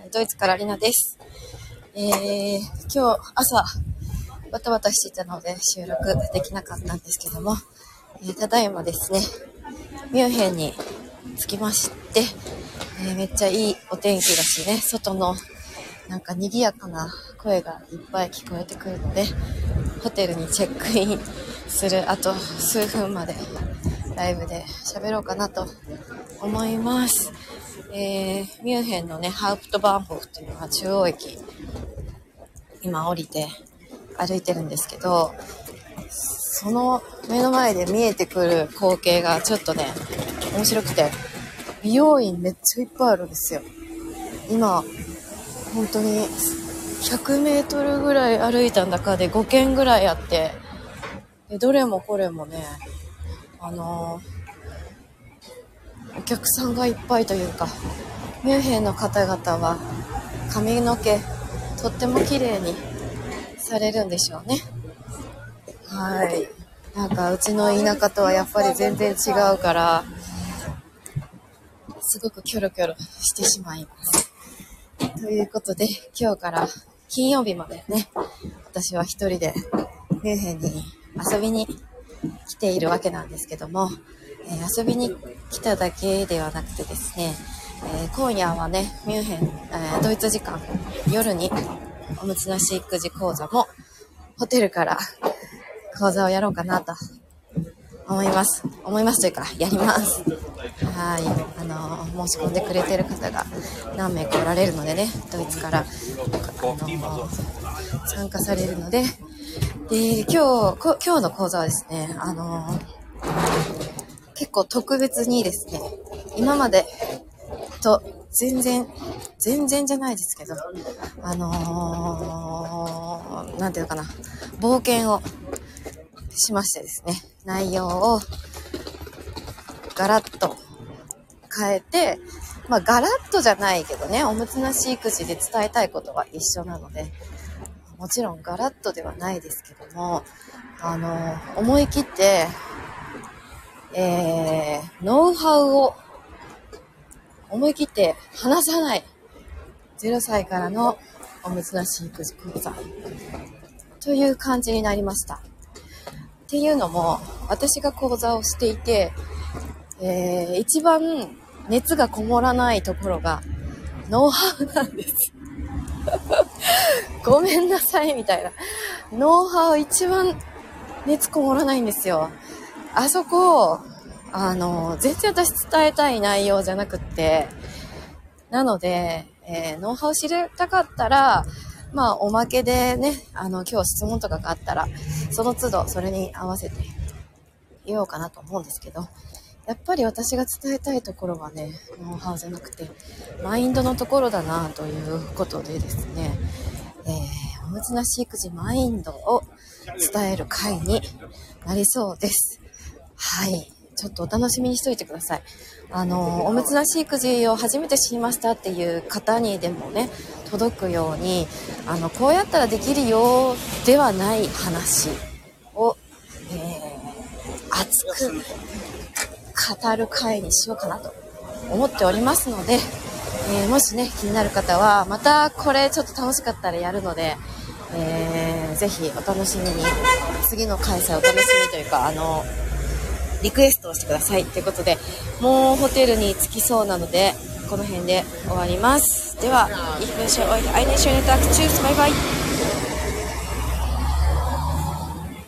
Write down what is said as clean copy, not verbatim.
ドイツからリナです。今日朝バタバタしていたので収録できなかったんですけども、ただいまですね、ミュンヘンに着きまして、めっちゃいいお天気だしね、外のなんか賑やかな声がいっぱい聞こえてくるので、ホテルにチェックインするあと数分までライブで喋ろうかなと思います。ミュンヘンのね、ハウプトバーンホフっていうのは中央駅、今降りて歩いてるんですけど、その目の前で見えてくる光景がちょっとね、面白くて、美容院めっちゃいっぱいあるんですよ。今、本当に100メートルぐらい歩いた中で5軒ぐらいあって、でどれもこれもね、お客さんがいっぱいというか、ミュンヘンの方々は髪の毛とっても綺麗にされるんでしょうね。はい。なんかうちの田舎とはやっぱり全然違うから、すごくキョロキョロしてしまいます。ということで、今日から金曜日までね、私は一人でミュンヘンに遊びに来ているわけなんですけども、遊びに来ただけではなくてですね、今夜はね、ミュンヘン、ドイツ時間夜におむつなし育児講座もホテルから講座をやろうかなと思いますというかやります。はい、申し込んでくれてる方が何名かおられるのでね、ドイツから参加されるので、今日の講座はですね、結構特別にですね、今までと全然じゃないですけど、なんていうのかな、冒険をしましてですね、内容をガラッと変えて、ガラッとじゃないけどね、おむつなし育児で伝えたいことは一緒なので、もちろんガラッとではないですけども、思い切って、ノウハウを思い切って話さない0歳からのおむつなし育児講座という感じになりました。っていうのも、私が講座をしていて、一番熱がこもらないところがノウハウなんですごめんなさいみたいな。ノウハウ一番熱こもらないんですよ。あそこ、全然私伝えたい内容じゃなくって、なので、ノウハウ知りたかったら、おまけでね、今日質問とかがあったら、その都度それに合わせて言おうかなと思うんですけど、やっぱり私が伝えたいところはね、ノウハウじゃなくて、マインドのところだなということでですね、おむつなし育児マインドを伝える回になりそうです。はい。ちょっとお楽しみにしておいてください。おむつなし育児を初めて知りましたっていう方にでもね、届くように、こうやったらできるよではない話を、熱く語る回にしようかなと思っておりますので、もしね、気になる方は、またこれちょっと楽しかったらやるので、ぜひお楽しみに、次の開催お楽しみというか、リクエストをしてくださいということで、もうホテルに着きそうなので、この辺で終わります。では、ich wünsche euch eine schöne Tag. Tschüss, bye bye.